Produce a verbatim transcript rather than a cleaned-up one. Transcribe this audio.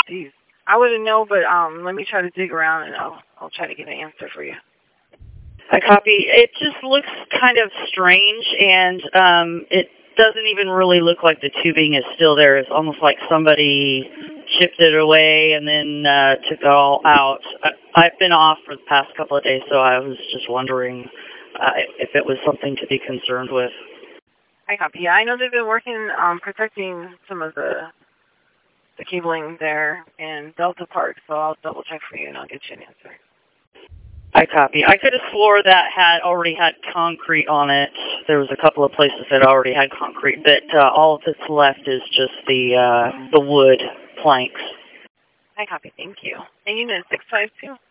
geez. I wouldn't know, but um, let me try to dig around, and I'll I'll try to get an answer for you. I copy. It just looks kind of strange, and um, it doesn't even really look like the tubing is still there. It's almost like somebody chipped it away and then uh, took it all out. I, I've been off for the past couple of days, so I was just wondering uh, if it was something to be concerned with. I copy. Yeah, I know they've been working on protecting some of the the cabling there in Delta Park, so I'll double check for you and I'll get you an answer. I copy. I could have swore that had already had concrete on it. There was a couple of places that already had concrete, but uh, all that's left is just the uh, the wood planks. I copy. Thank you. And you meant six five two?